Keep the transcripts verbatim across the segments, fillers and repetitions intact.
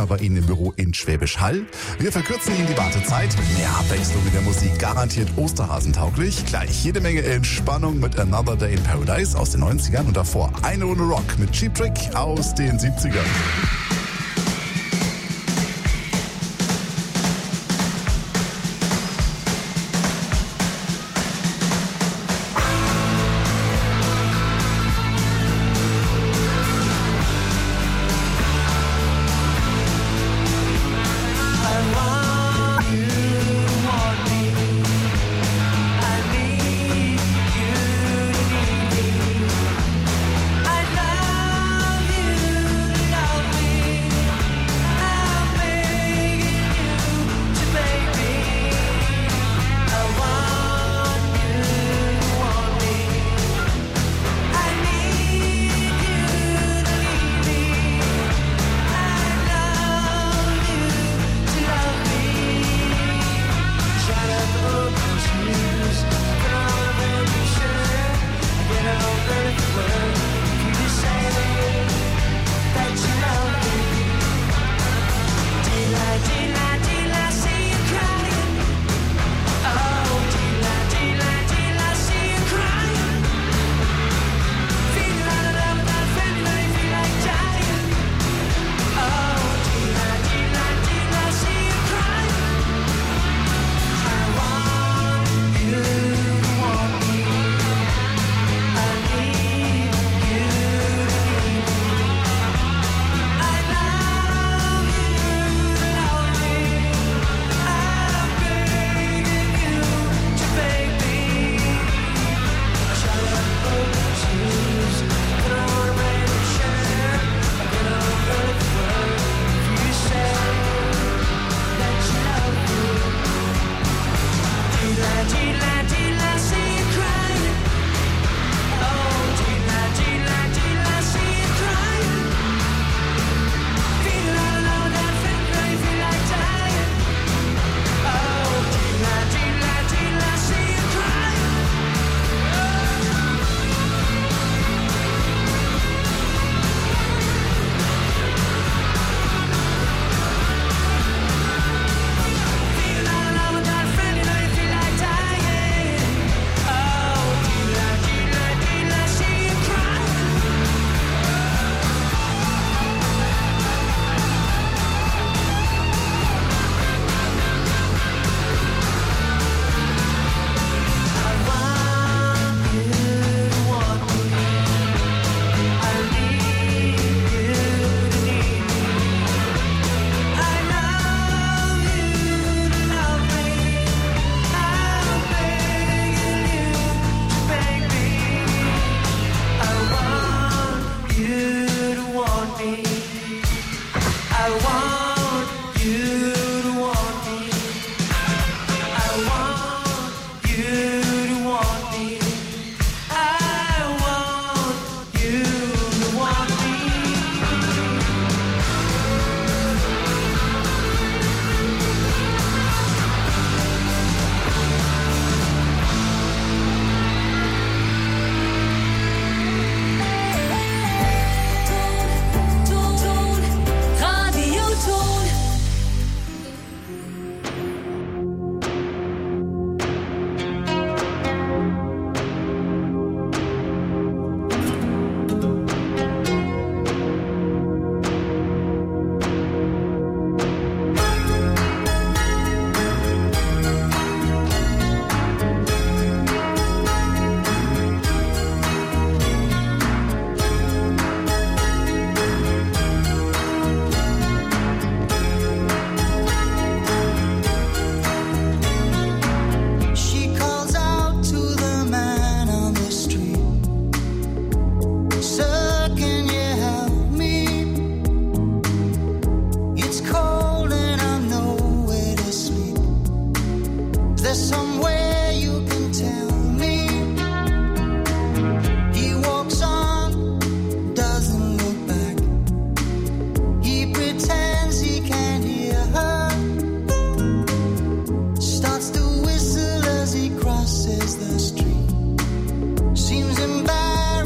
diesmal bei Ihnen im Büro in Schwäbisch Hall. Wir verkürzen Ihnen die Wartezeit mit mehr Abwechslung in der Musik, garantiert osterhasentauglich. Gleich jede Menge Entspannung mit Another Day in Paradise aus den neunzigern und davor eine Runde Rock mit Cheap Trick aus den siebzigern.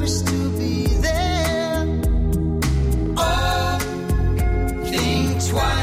Twice.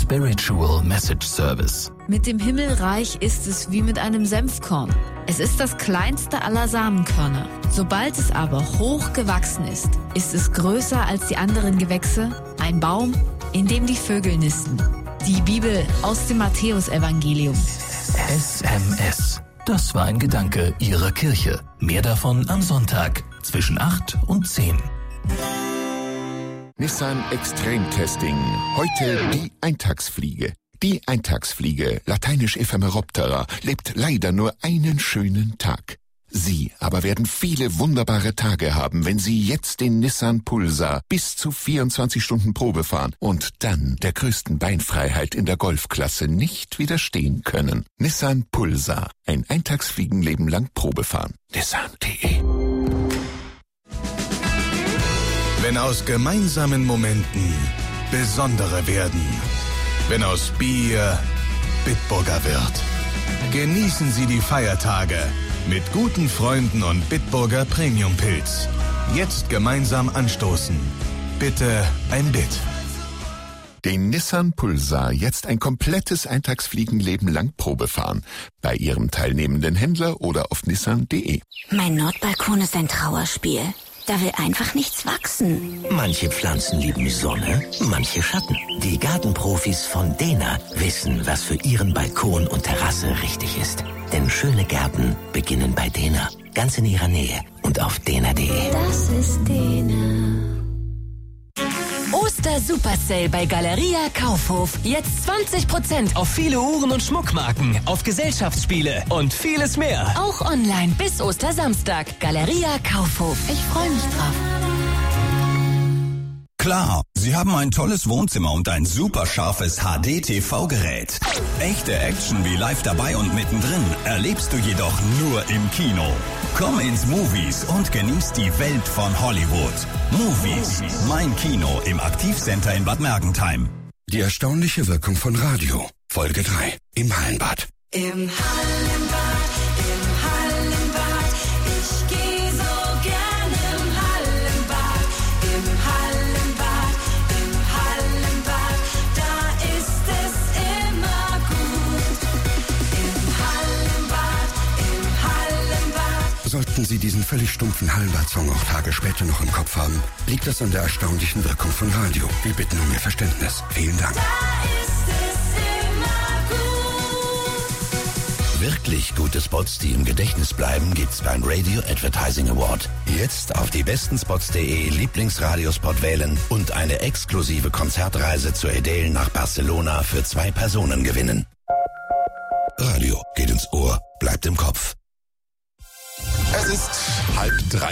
Spiritual Message Service. Mit dem Himmelreich ist es wie mit einem Senfkorn. Es ist das kleinste aller Samenkörner. Sobald es aber hoch gewachsen ist, ist es größer als die anderen Gewächse, ein Baum, in dem die Vögel nisten. Die Bibel aus dem Matthäusevangelium. S M S. Das war ein Gedanke Ihrer Kirche. Mehr davon am Sonntag zwischen acht und zehn. Nissan Extreme Testing. Heute die Eintagsfliege. Die Eintagsfliege, lateinisch Ephemeroptera, lebt leider nur einen schönen Tag. Sie aber werden viele wunderbare Tage haben, wenn Sie jetzt den Nissan Pulsar bis zu vierundzwanzig Stunden Probe fahren und dann der größten Beinfreiheit in der Golfklasse nicht widerstehen können. Nissan Pulsar. Ein Eintagsfliegenleben lang Probe fahren. Nissan punkt de. Wenn aus gemeinsamen Momenten besondere werden. Wenn aus Bier Bitburger wird. Genießen Sie die Feiertage mit guten Freunden und Bitburger Premium Pilz. Jetzt gemeinsam anstoßen. Bitte ein Bit. Den Nissan Pulsar jetzt ein komplettes Eintagsfliegenleben lang Probe fahren. Bei Ihrem teilnehmenden Händler oder auf nissan punkt de. Mein Nordbalkon ist ein Trauerspiel. Da will einfach nichts wachsen. Manche Pflanzen lieben Sonne, manche Schatten. Die Gartenprofis von Dena wissen, was für ihren Balkon und Terrasse richtig ist. Denn schöne Gärten beginnen bei Dena. Ganz in ihrer Nähe und auf dena punkt de. Das ist Dena. Oster-Super Sale bei Galeria Kaufhof. Jetzt zwanzig Prozent auf viele Uhren und Schmuckmarken, auf Gesellschaftsspiele und vieles mehr. Auch online bis Ostersamstag. Galeria Kaufhof. Ich freue mich drauf. Klar, Sie haben ein tolles Wohnzimmer und ein super scharfes H D-T V-Gerät. Echte Action wie live dabei und mittendrin erlebst du jedoch nur im Kino. Komm ins Movies und genieß die Welt von Hollywood. Movies, mein Kino im Aktivcenter in Bad Mergentheim. Die erstaunliche Wirkung von Radio. Folge drei. Im Hallenbad. Im Hallenbad, im Hallenbad. Ich gehe so gerne im Hallenbad. Im Hallenbad, im Hallenbad. Da ist es immer gut. Im Hallenbad, im Hallenbad. Sollten Sie diesen völlig stumpfen Hallenbad-Song auch Tage später noch im Kopf haben, liegt das an der erstaunlichen Wirkung von Radio. Wir bitten um Ihr Verständnis. Vielen Dank. Da ist es immer gut. Wirklich gute Spots, die im Gedächtnis bleiben, gibt's beim Radio Advertising Award. Jetzt auf die besten spots punkt de Lieblingsradiospot wählen und eine exklusive Konzertreise zur Adele nach Barcelona für zwei Personen gewinnen. Radio geht ins Ohr, bleibt im Kopf. Es ist halb drei.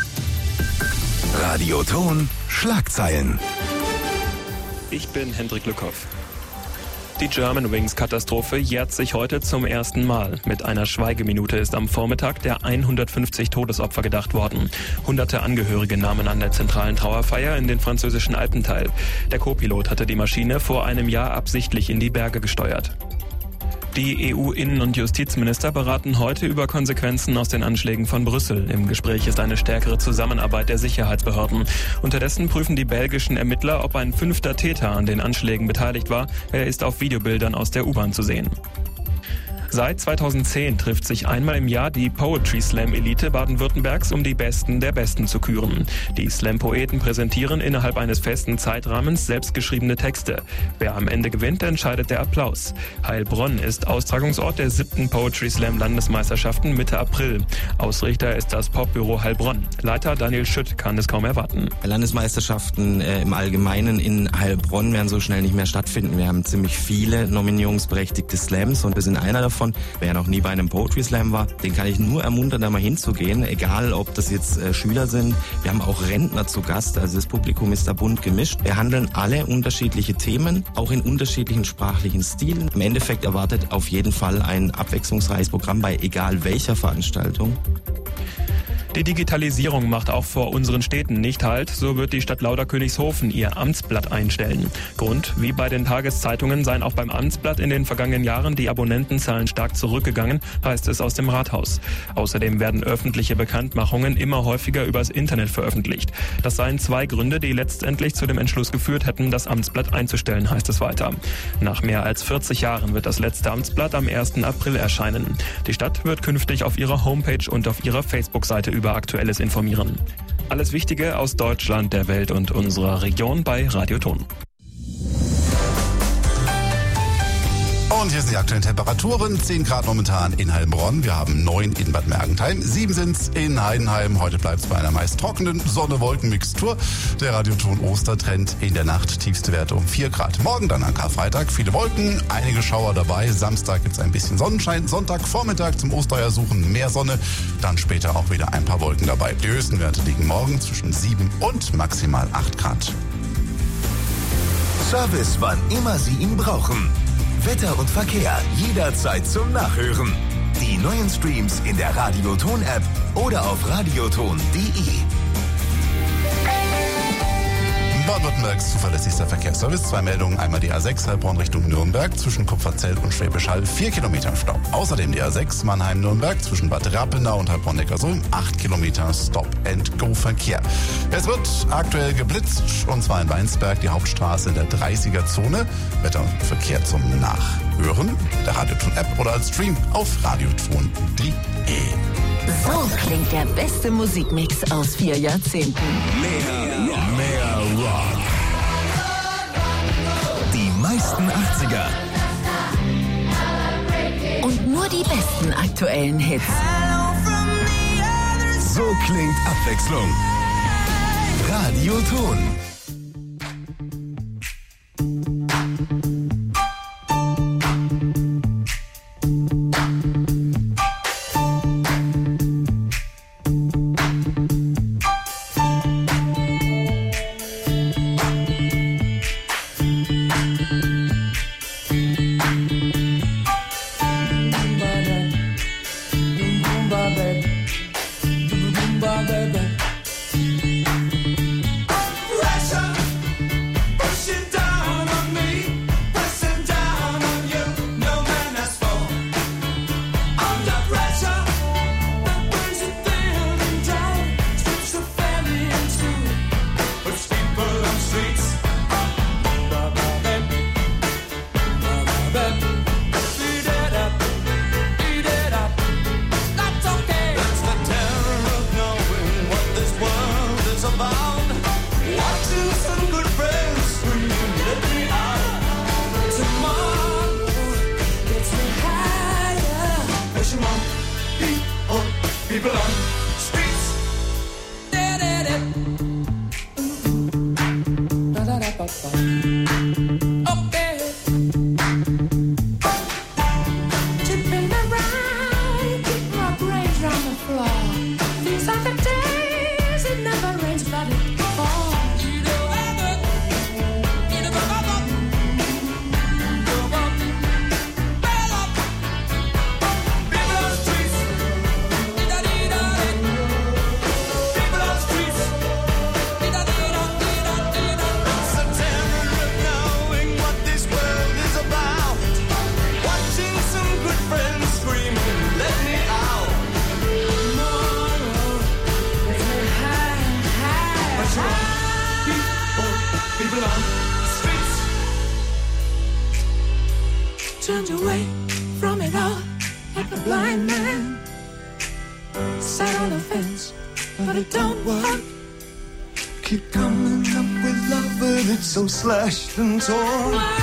Radioton Schlagzeilen. Ich bin Hendrik Lückhoff. Die Germanwings-Katastrophe jährt sich heute zum ersten Mal. Mit einer Schweigeminute ist am Vormittag der hundertfünfzig Todesopfer gedacht worden. Hunderte Angehörige nahmen an der zentralen Trauerfeier in den französischen Alpen teil. Der Co-Pilot hatte die Maschine vor einem Jahr absichtlich in die Berge gesteuert. Die E U-Innen- und Justizminister beraten heute über Konsequenzen aus den Anschlägen von Brüssel. Im Gespräch ist eine stärkere Zusammenarbeit der Sicherheitsbehörden. Unterdessen prüfen die belgischen Ermittler, ob ein fünfter Täter an den Anschlägen beteiligt war. Er ist auf Videobildern aus der U-Bahn zu sehen. Seit zweitausendzehn trifft sich einmal im Jahr die Poetry Slam Elite Baden-Württembergs, um die Besten der Besten zu küren. Die Slam-Poeten präsentieren innerhalb eines festen Zeitrahmens selbstgeschriebene Texte. Wer am Ende gewinnt, entscheidet der Applaus. Heilbronn ist Austragungsort der siebten Poetry Slam Landesmeisterschaften Mitte April. Ausrichter ist das Popbüro Heilbronn. Leiter Daniel Schütt kann es kaum erwarten. Landesmeisterschaften äh, im Allgemeinen in Heilbronn werden so schnell nicht mehr stattfinden. Wir haben ziemlich viele nominierungsberechtigte Slams und wir sind einer davon. Wer noch nie bei einem Poetry Slam war, den kann ich nur ermuntern, da mal hinzugehen, egal ob das jetzt äh, Schüler sind. Wir haben auch Rentner zu Gast, also das Publikum ist da bunt gemischt. Wir handeln alle unterschiedliche Themen, auch in unterschiedlichen sprachlichen Stilen. Im Endeffekt erwartet auf jeden Fall ein abwechslungsreiches Programm bei egal welcher Veranstaltung. Die Digitalisierung macht auch vor unseren Städten nicht Halt. So wird die Stadt Lauderkönigshofen ihr Amtsblatt einstellen. Grund, wie bei den Tageszeitungen, seien auch beim Amtsblatt in den vergangenen Jahren die Abonnentenzahlen stark zurückgegangen, heißt es aus dem Rathaus. Außerdem werden öffentliche Bekanntmachungen immer häufiger übers Internet veröffentlicht. Das seien zwei Gründe, die letztendlich zu dem Entschluss geführt hätten, das Amtsblatt einzustellen, heißt es weiter. Nach mehr als vierzig Jahren wird das letzte Amtsblatt am ersten April erscheinen. Die Stadt wird künftig auf ihrer Homepage und auf ihrer Facebook-Seite über Aktuelles informieren. Alles Wichtige aus Deutschland, der Welt und unserer Region bei Radioton. Und hier sind die aktuellen Temperaturen. zehn Grad momentan in Heilbronn. Wir haben neun in Bad Mergentheim. sieben sind's in Heidenheim. Heute bleibt es bei einer meist trockenen Sonne-Wolken-Mixtur. Der Radioton Ostertrend in der Nacht. Tiefste Werte um vier Grad. Morgen dann an Karfreitag. Viele Wolken, einige Schauer dabei. Samstag gibt's ein bisschen Sonnenschein. Sonntag Vormittag zum Ostereier suchen mehr Sonne. Dann später auch wieder ein paar Wolken dabei. Die höchsten Werte liegen morgen zwischen sieben und maximal acht Grad. Service, wann immer Sie ihn brauchen. Wetter und Verkehr jederzeit zum Nachhören. Die neuen Streams in der Radioton-App oder auf radioton punkt de. Baden-Württembergs zuverlässigster Verkehrsservice. Zwei Meldungen. Einmal die A sechs Heilbronn Richtung Nürnberg zwischen Kupferzell und Schwäbisch Hall. Vier Kilometer Stau. Außerdem die A sechs Mannheim-Nürnberg zwischen Bad Rappenau und Heilbronn-Neckarsulm. Acht Kilometer Stop-and-Go-Verkehr. Es wird aktuell geblitzt und zwar in Weinsberg, die Hauptstraße in der dreißiger-Zone. Wetter und Verkehr zum Nachhören. Der Radioton-App oder als Stream auf radioton punkt de. So klingt der beste Musikmix aus vier Jahrzehnten. Mehr Rock. Mehr Rock. Die meisten achtziger. Und nur die besten aktuellen Hits. So klingt Abwechslung. Radioton. Turned away from it all like a blind man. Sat on the fence, but it don't work. Keep coming up with love, but it's so slashed and torn. Why?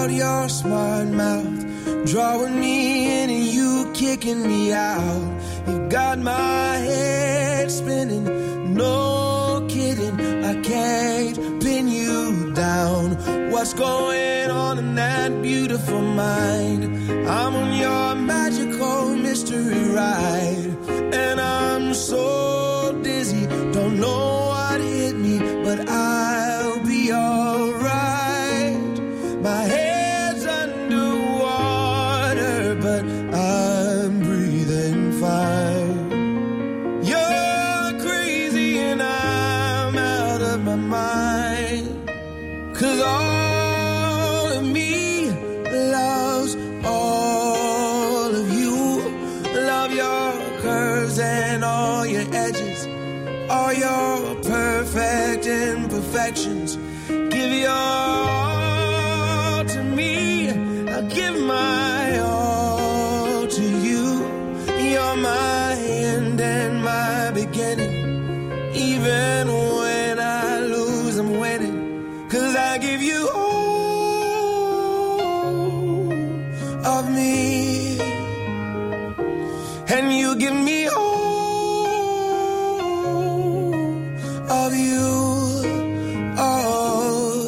out your smart mouth, drawing me in and you kicking me out. You got my head spinning, no kidding, I can't pin you down. What's going on in that beautiful mind? I'm on your magical mystery ride, and I'm so dizzy, don't know what hit me, but I'll be alright. My head's underwater, but I'm breathing fine. You're crazy and I'm out of my mind, 'cause all of me loves all of you. Love your curves and all your edges, all your perfect imperfections. Give your all to me, I'll give my all to you. You're my end and my beginning. Even when I lose, I'm winning, 'cause I give you all of me, and you give me all of you. Oh,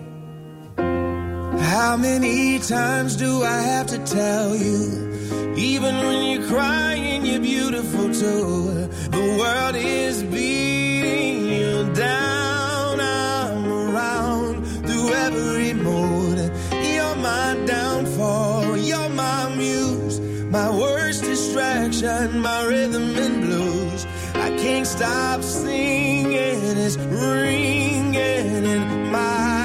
how many times do I have to tell you? Even when you're crying, you're beautiful too. The world is beating you down. I'm around through every mood. You're my downfall, you're my muse, my worst distraction, my rhythm and blues. I can't stop singing, it's ringing in my